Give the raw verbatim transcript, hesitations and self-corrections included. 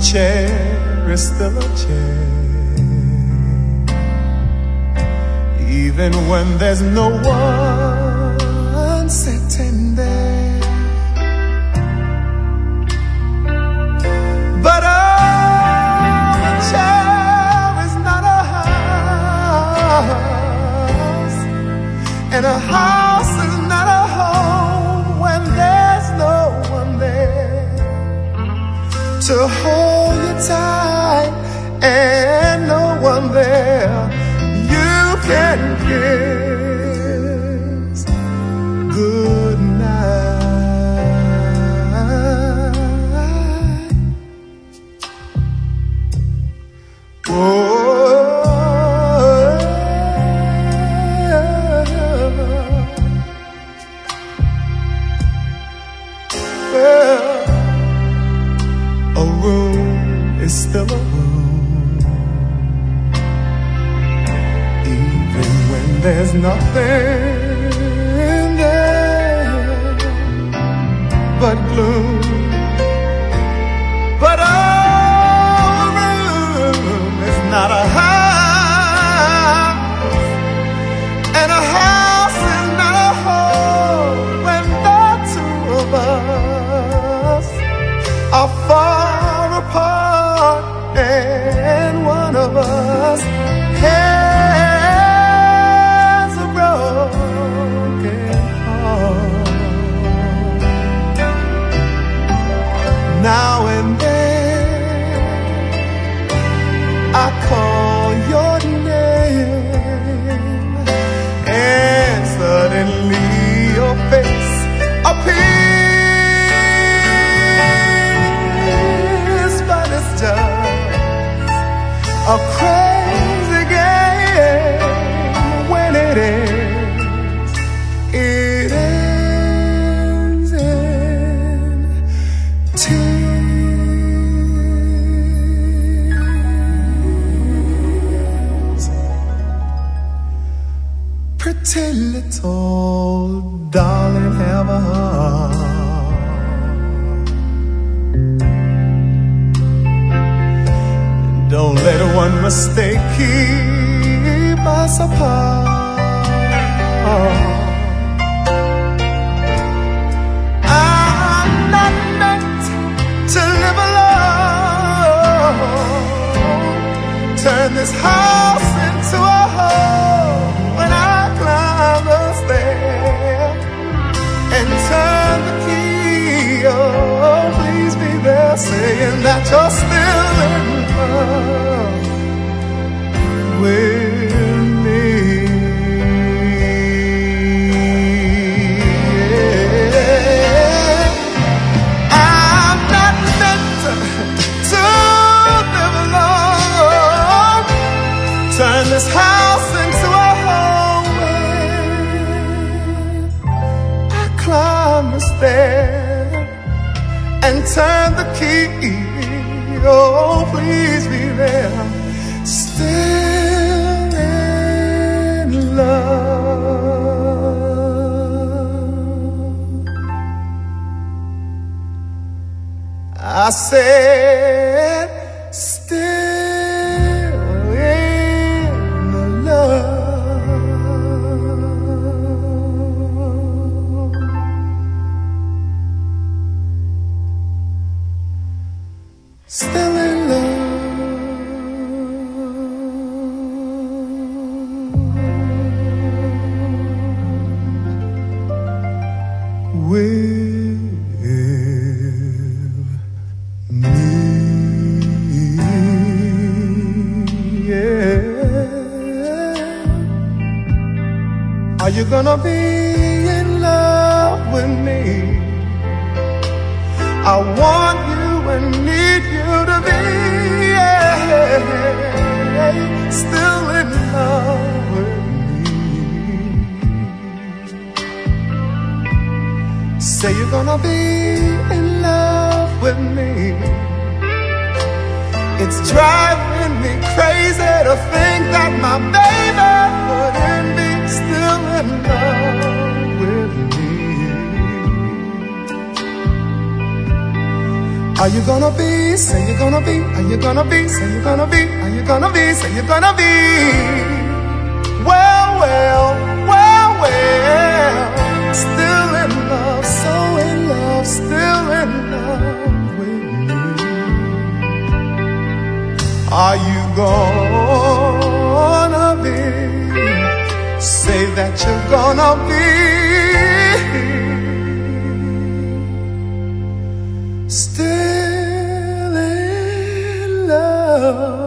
chair is still a chair, even when there's no one sitting there. But oh, a chair is not a house, and a house is not a home when there's no one there to hold you tight, and no one there you can kiss good night. Oh, well, a room is still a room, even when there's nothing there but gloom. But a room is not a house, and a house is not a home when the two of us are far apart, and one of us has a broken heart. Now and then I call your name, and suddenly your face appears, but it's just a crazy game. When it ends, it ends in tears. Pretty little darling, have a heart. Don't let one mistake keep us apart. I'm not meant to live alone. Turn this house into a home when I climb the stair and turn the key. Oh, please be there, saying that you're still in love with me. Yeah. I'm not meant to, to live alone. Turn this house into a home when I climb the stair and turn the key. Oh, please be there, still in love. I said, still in love. Still in love with me. Yeah. Are you gonna be in love with me? I want you and need you to be, yeah, still in love with me. Say you're gonna be in love with me. It's driving me crazy to think that my baby couldn't be still in love with me. Are you gonna be, say you're gonna be, are you gonna be, say you're gonna be, are you gonna be, say you're gonna be? Well, well, well, well, still in love, so in love, still in love with me. Are you gonna be, say that you're gonna be still in love?